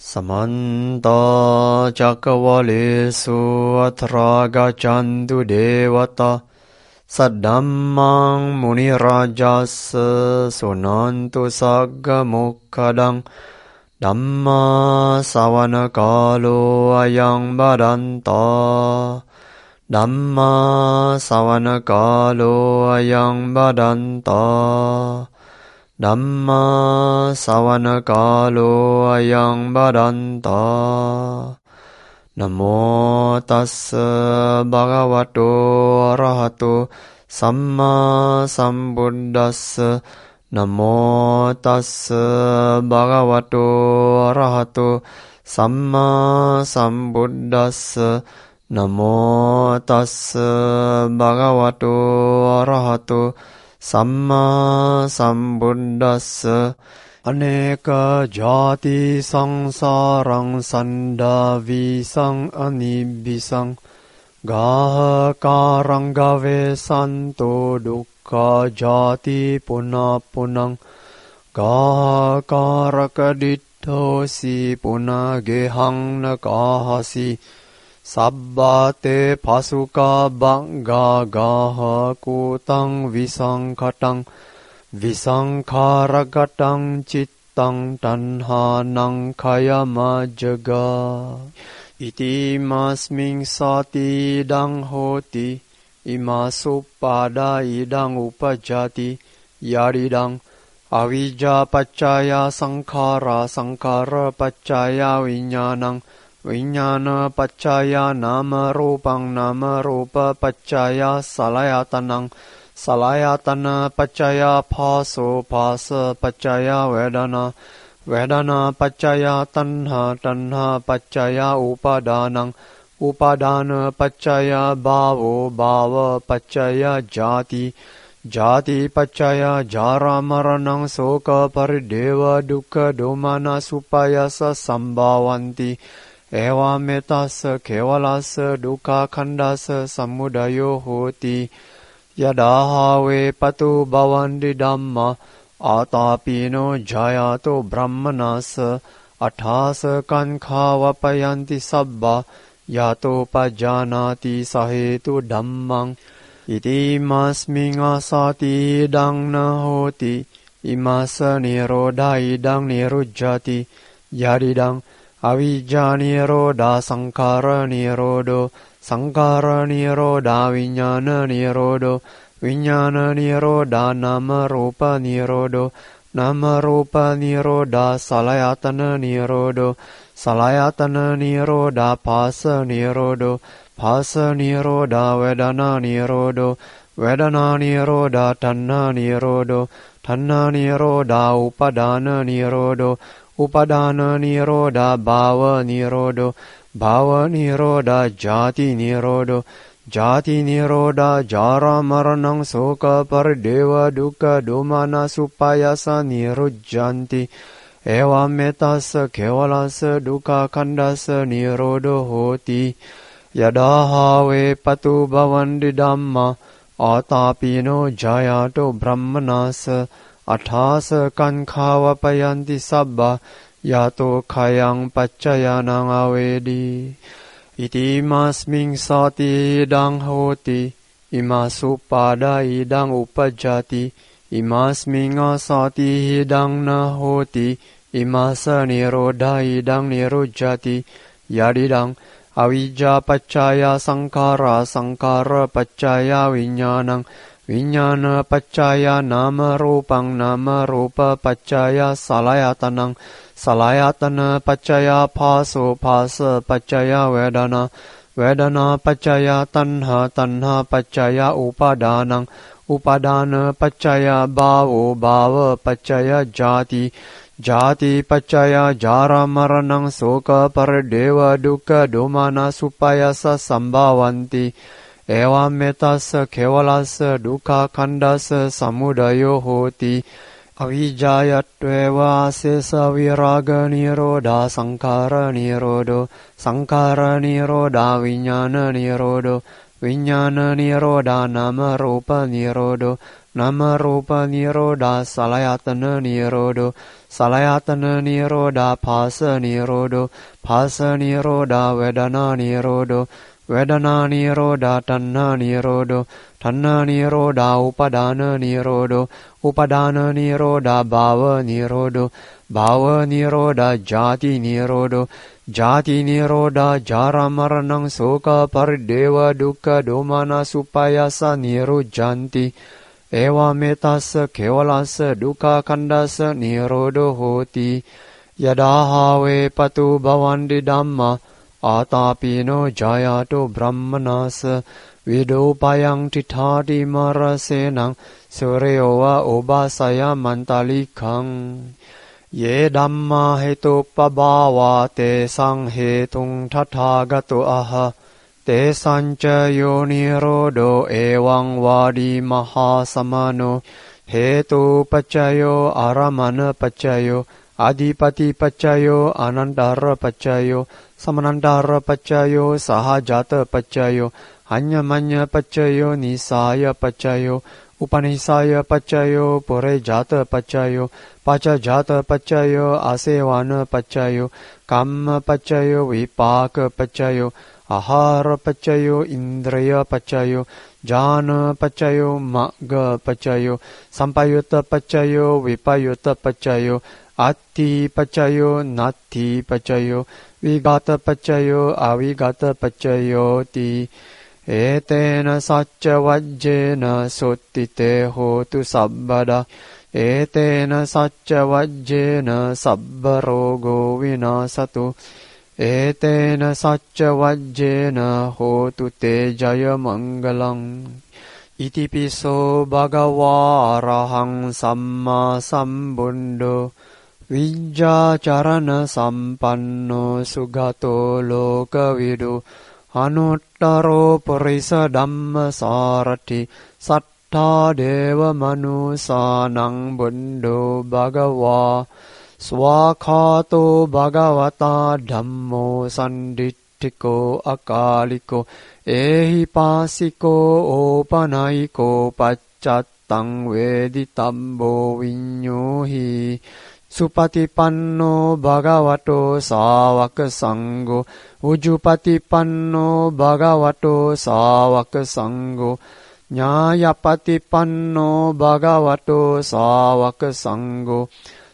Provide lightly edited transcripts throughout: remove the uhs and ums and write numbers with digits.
Samanta cakkavalesu atra gaccantu devata Saddammang munirajassa sunantu sagga mokkadang Dhamma sawana kalo ayang badanta Dhamma sawana kalo ayang badanta Dhamma sawana kalo ayang badanta Namo tassa bhagavato arahato samma sambuddhassa Namo tassa bhagavato arahato samma sambuddhassa Namo tassa bhagavato arahato samma sambuddhassa Aneka jati sangsarang sanda visang anibisang Gaha karang gave santo dukkha jati punapunang Gaha karakadithosi punagehang nakahasi Sabbate pasuka bangga gaha kutang visangkatang Visangkaragatang cittang tanhanang kayamajaga Iti masming sati idang hoti Imasupada idang upajati Yaridang avijja paccaya sankhara Sankhara paccaya vinyanang Vinyana paccaya nama rupang Nama rupa paccaya salayatanang Salayatana paccaya phaso phasa paccaya vedana Vedana paccaya tanha tanha paccaya upadanang Upadana paccaya bhavo bhava paccaya jati Jati paccaya jara maranang soka parideva dukkha domana supayasa sambhavanti Ewa metasa kevalasa dukkha khandasa samudayo hoti Yadahave patu bhavandi dhamma atapino jayato brahmanasa athasa kankha vapayanti sabba yato pajanati sahetu dhammang iti masming asati idang nahoti imasa nirodha idang nirujjati yadidang avijja nirodha sankhara nirodho Sankara nirodha vinyana nirodho Vinyana nirodha nama rupa nirodho Nama rupa nirodha salayatana nirodho Salayatana nirodha phasa nirodho Phasa nirodha vedana nirodho Vedana nirodha tanna nirodho Tanna nirodha upadana nirodho Upadana nirodha bhava nirodho Bhava nirodha jati nirodho Jati nirodha jara maranang soka parideva dukkha domana supayasa nirujjanti Ewa metasa kevalasa dukkha khandasa nirodho hoti Yadahave patu bhavandi dhamma atapino jayato brahmanasa Athasa kankha vapayanti sabba Yato khayang paccayanang avedi Iti masming sati idang hoti Imasupada idang upajati Imasming asati idang nahoti Imasa nirodha idang nirujjati Yadidang avijja paccaya sankhara Sankhara paccaya vinyanang Vinyana paccaya nama rupang Nama rupa paccaya salayatanang Salayatana paccaya phaso phasa paccaya vedana Vedana paccaya tanha tanha paccaya upadanang Upadana paccaya bhavo bhava paccaya jati Jati paccaya jara maranang soka parideva dukkha domana supayasa sambhavanti Ewa metasa kevalasa dukkha khandasa samudayo hoti Avijjayatveva asesa viraga nirodha sankhara nirodho Sankhara nirodha vinyana nirodho Vinyana nirodha nama rupa nirodho nama rupa niroda salayatana nirodo, salayatana niroda phasa nirodo, phasa niroda vedana nirodo, vedana niroda tanna nirodo, tanna niroda upadana nirodo, upadana niroda bhava nirodo, bhava niroda jati nirodo, jati niroda jara maranang soka parideva dukkha domana supayasa nirujanti, ewa metasa kevalasa dukkha kandasa nirodo hoti, yadahave patu bhavandi dhamma atapino jayato brahmanasa, vidopayang tithati marasenang sureyova obasaya mantalikang, ye dhamma hetupabhava te sang hetung tathagato aha, te sanca yo nirodo ewang vadi mahasamano, hetu pacayo aramana pacayo, adipati pacayo anantara pacayo, samanantara pacayo sahajata pacayo, hanyamanya pacayo nisaya pacayo, upanisaya pacayo purejata pacayo, pacajata pacayo asevana pacayo, kamma pacayo vipaka pacayo, ahara pacayo indriya pacayo, jhana pacayo magga pacayo, sampayutta pacayo vipayutta pacayo, atti pacayo natti pacayo, vigata pacayo avigata pacayo ti, etena sacca vajjena sottite hotu sabbada, etena sacca vajjena sabbarogo vinasatu, etena sacca vajjena hotu te jaya mangalang. Itipiso bhagava arahang samma sambuddho, vijja charana sampanno sugato lokavidu, anuttaro purisa dhamma sarati, sattha deva manusanang buddho bhagava, swakhato bhagavata dhammo sanditthiko akaliko, ehipasiko opanayiko paccattang veditabbo vinyohi, supatipanno bhagavato sāvaka sangho, ujupatipanno bhagavato sāvaka sangho, nyāyapatipanno bhagavato sāvaka sangho,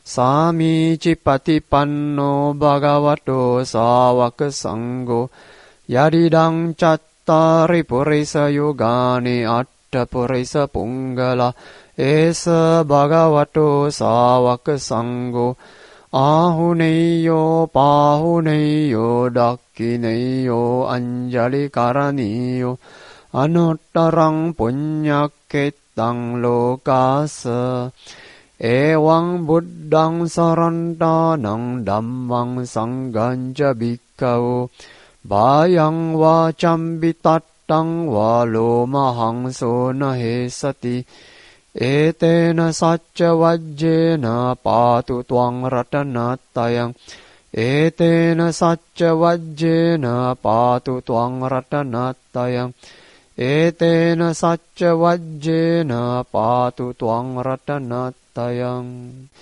sāmicipatipanno bhagavato sāvaka sangho, yadidang cattari purisa yugani atta purisa punggala, esa bhagavato sāvaka sangho, ahuneyo pahuneyo dakkineyo anjali karaniyo, anuttarang punyaketang lokasa, ewang buddhang sarantanang dhammang sangganja bhikkhavu, bhayang vacam bitattang valo mahangso nahesati, etena sacca vajjena patu tuang ratanatayang, etena sacca vajjena patu tuang ratanatayang, etena sacca vajjena patu tuang ratanatayang.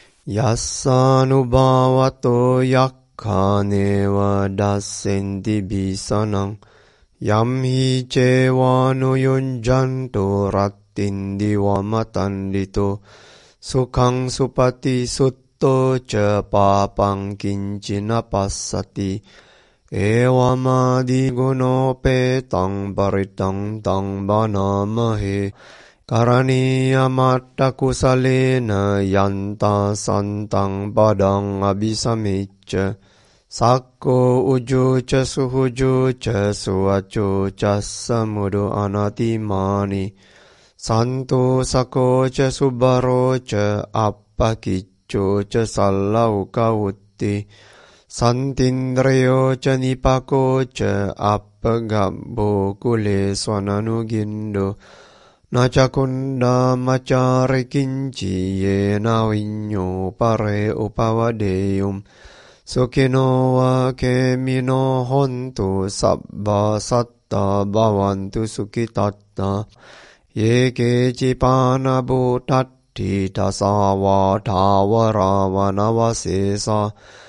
Yassanubhavato yakkhaneva dassenti bisanang, yamhi cevanu yunjanto tindi wamatandito, sukhang supati sutto ca papang kincina passati, ewamadi guno petang paritang tang banamahe, karaniya matta kusalena yanta santang padang abisamicca, sakko uju ca suhuju ca suacu ca samudu anatimani, santo sako ca subaro ca appakicco ca sallauka utti, santindriyo ca nipako ca appagabbo kule swananugindo, Nachakunda macari kinci yena vinyo pare upavadeyum sukino wa kemino hontu sabba satta bhavantu sukitatta Ye kecipana bhuttati tasava thawara vanavasesa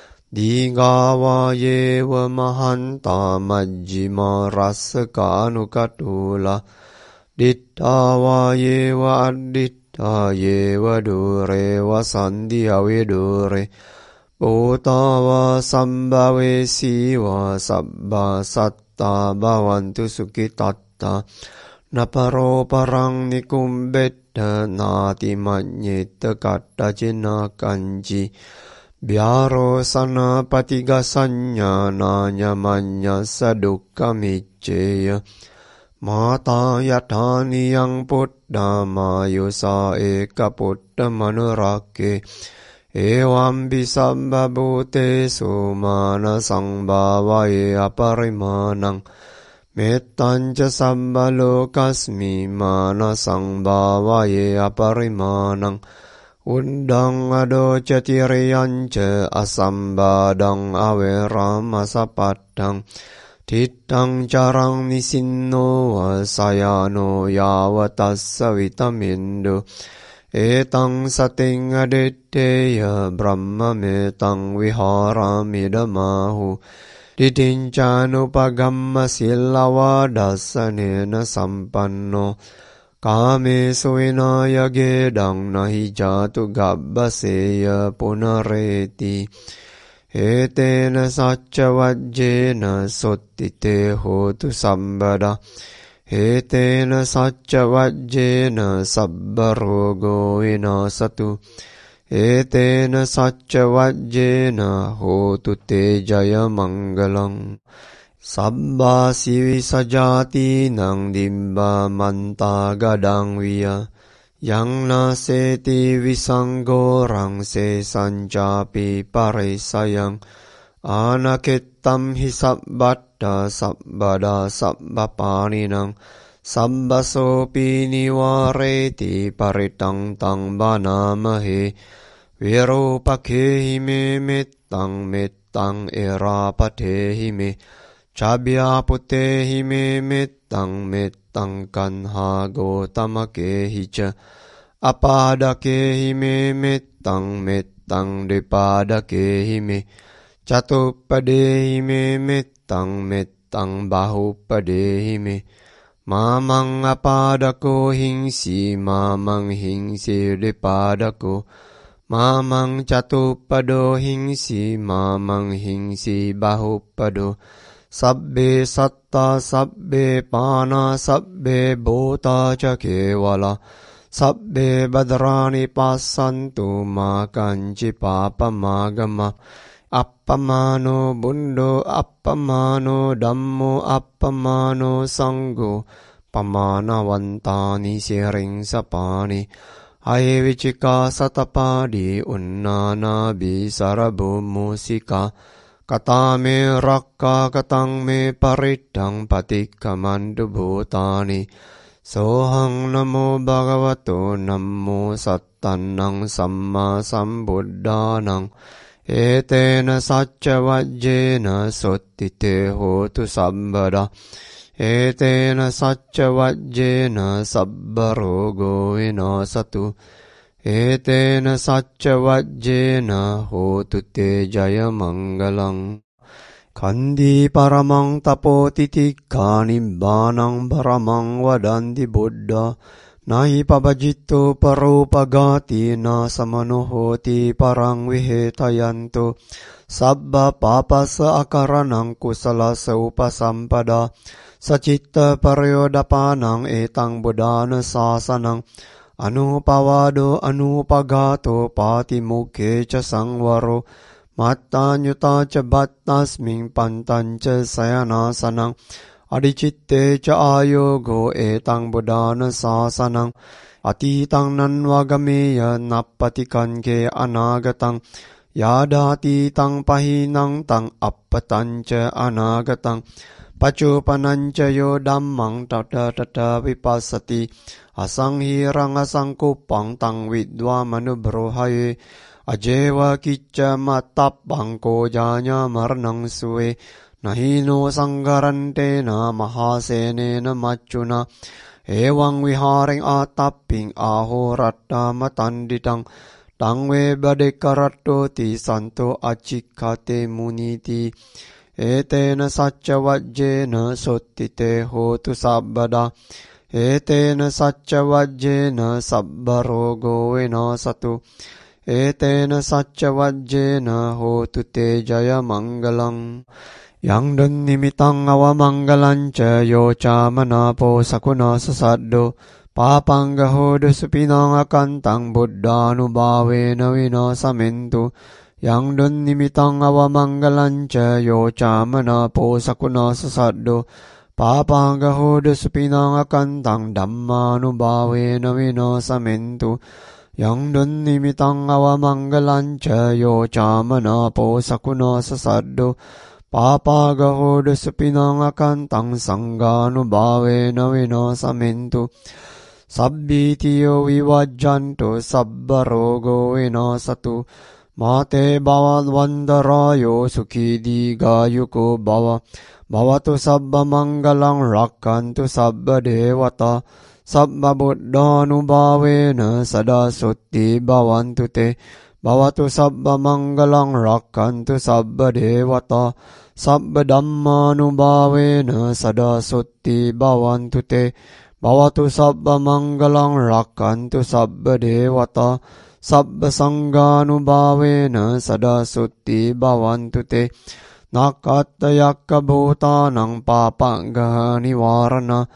Digava yeva mahanta majjima rasaka anukatula Dittava yeva additta yeva dureva sandhya vidure Bhutava sambhave siva sabbha satta bhavantu sukhitatta Naparo parang nikumbetta nati manyetta katta cina kanji Biaro sana patiga sanya nanya manya sadukka micceya Mata yatani yang puddha mayusa eka puddha manurake Evam bisabba bhutesu mana sangbhavaye aparimanang Mettanca sabba lokasmi mana sangbhavaye aparimanang Uddhang adoca tiriyanca asambadang averam asapattang Tittang carang nisinno wasayano yavatassa vitamindo Etang sating aditteya brahma metang viharamidamahu Ditincanupagamma sillavadasanena sampanno Kamesu vinaya gedang nahi jatu gabbaseya punareti Etena sacca vajjena sottite hotu sambada Etena sacca vajjena sabbarogo vinasatu Etena sacca vajjena hotu te jaya mangalang Sabba sivi sajati nang dimba manta gadang viya Yang naseti visangorang se sancapi paresayang Anakettam hi sabbatta sabbada sabbapaninang Sabbasopi nivareti paritang tang banamahe Virupakehi me mettang mettang erapatehi me Cabyaputehi me mettang mettang kanha gotamakehi ca Apadakehi me mettang mettang dipadakehi me Catupadehi me mettang mettang bahupadehi me Mamang apadako hingsi mamang hingsi dipadako Mamang catupado hingsi mamang hingsi bahupado Sabbe satta sabbe pana sabbe bhota ca kevala Sabbe badrani passantu makanci papa magama Appamano bundo appamano dhammo appamano sanggo Pamanavantani siring sapani Ayevicika satapadi unnana bisarabu musika Katame rakka katang me paritang patikamandu bhutani Sohang namo bhagavato namo sattannang samma sambuddhanang Etena sacca vajjena sottite hotu sabbada Etena sacca vajjena sabbarogo vinasatu Etena sacca vajjena hotu te jaya mangalang Kandi paramang tapotitikka nibbanang paramang vadanti buddha Nahi pabajitto parupagati na samanuhoti parang vihetayanto Sabba papasa akaranang kusalasa upasampada Sacitta paryodapanang etang buddhana sasanang Anupavado anupagato patimuke ca sangwaro Mattanyuta ca battasming pantanca sayanasanang Adicitte ca ayogo etang buddhana sasanang Atitang nanvagameya nappatikan ke anagatang Yadati tang pahinang tang appatanca anagatang Pacupananca yo dhammang tata tata vipassati Asanghirang asangkupang tang vidwa manubrohaye Ajeva kicca matappang kojanya marnang suwe Nahino sanggarantena mahasenena macuna Ewang viharing atapping ahoratta matanditang tangwe badekaratoti santo acikkate muniti etena sacca vajjena sottite hotu sabbada etena sacca vajjena sabbarogo vinasatu etena sacca vajjena hotu te jaya mangalang yang dun nimitang awa mangalanca yo camana po sakuna sasaddo papanggahodo supinang akantang buddhanubhavena vinasamentu yang dun nimitang awa mangalanca yo camana po sakuna sasaddo papanggahodo supinang akantang dhammanubhavena vinasamentu yang dun nimitang awa mangalanca yo camana po sakuna sasaddo papagahoda supinang akantang sangganubhavena vinasamentu sabbitiyo vivajjanto sabbarogo vinasatu mate bhavadvandarayo sukhidhigayuko bhavatu sabba mangalang rakkantu sabba devata sabba buddhanubhavena sada sutti bhavantu te bhavatu sabba mangalang rakkantu sabba devata sabba dhammanubhavena sada sutti bhavantu te bhavatu sabba mangalang rakkantu sabba devata sabba sanghanubhavena sada sutti bhavantu te nakattayakka bhutanang papanggaha nivarana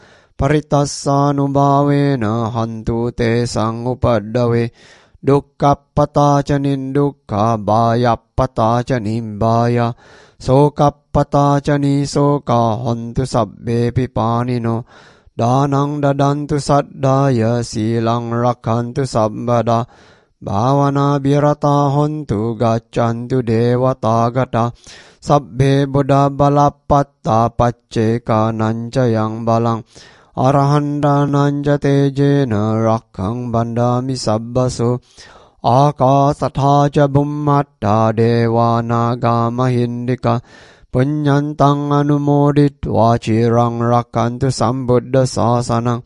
parittassanubhavena hantu te sangupaddave dukkhappata ca nindukha bhayappata ca nimbhaya sokappata ca nisoka hontu sabbe pipanino danang dadantu saddaya silang rakhantu sabbada bhavana birata hontu gaccantu devatagata sabbe buddha balappatta pacceka nanca yang balang arahanda nanja tejena rakkang bandami sabbaso akasatha ca bummatta devanaga mahindika punyantang anumoditva cirang rakkantu sambuddha sasanang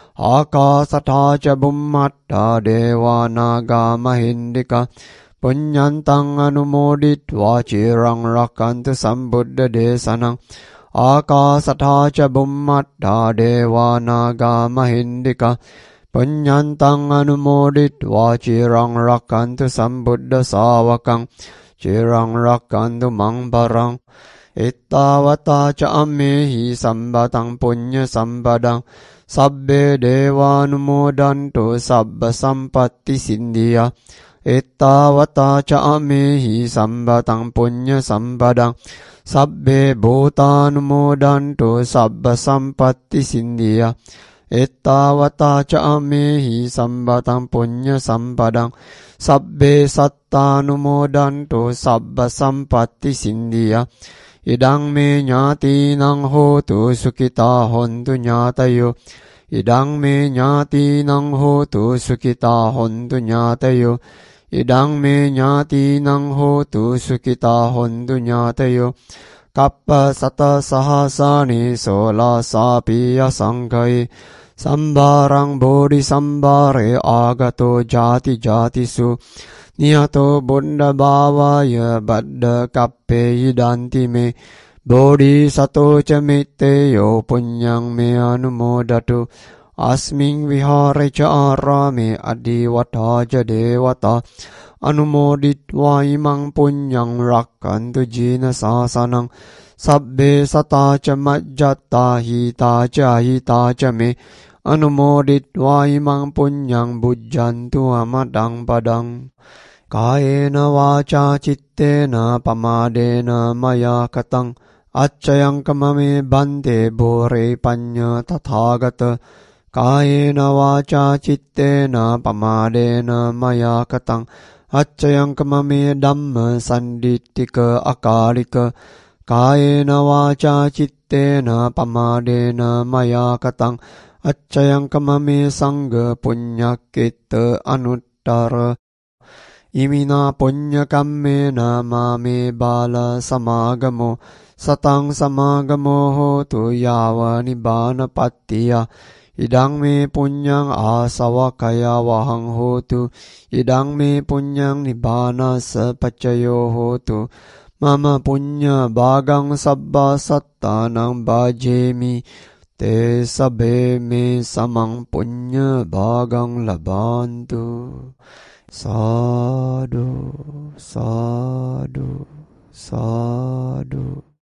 akasatha ca bummatta devanaga mahindika punyantang anumoditva cirang rakkantu sambuddha desanang akasatha ca bummatta devanaga mahindika punyantang anumoditva cirang rakkantu sambuddha savakang cirang rakkantu mangparang ittavata ca ammehi sambatang punya sambadang sabbe devanumodanto sabba sampatti sindhya ittavata ca ammehi sambatang punya sambadang sabbe bhutanumodanto sabba sampatti sindhya ittavata ca ammehi sambatang punya sampadang sabbe sattanumodanto sabba sampatti sindhya idang me nyatinang hotu sukita hontu nyatayo idang me nyatinang hotu sukita hontu nyatayo idang me nyatinang hotu sukita hontu nyatayo kappa sata sahasani sola sapiya sangkai sambarang bodhi sambare agato jati jatisu niyato buddha bhavaya baddha kappe yidanti me bodhi sato ca mitteyo punyang me anumodatu asming vihare ca arame adivata ca devata anumoditva imang punyang rakkantu jina sasanang sabbe sata ca majjata hita ca me anumoditva imang punyang bujjantu amadang padang kayena vaca cittena pamadena maya katang accayang kamame bante bore panya tathagata kayena vaca cittena pamadena maya katang accayang kamame dhamma sandittika akalika kayena vaca cittena pamadena maya katang accayang kamame sangha punyakitta anuttara imina punya kammena mame bala samagamo satang samagamo hotu yava nibbana pattiya Idang me punyang asawakaya wahang hotu. Idang me punyang nibbana sapacayo hotu. Mama punya bagang sabba sattanang bhajemi. Te sabe me samang punya bagang labantu. Sadhu, sadhu, sadhu.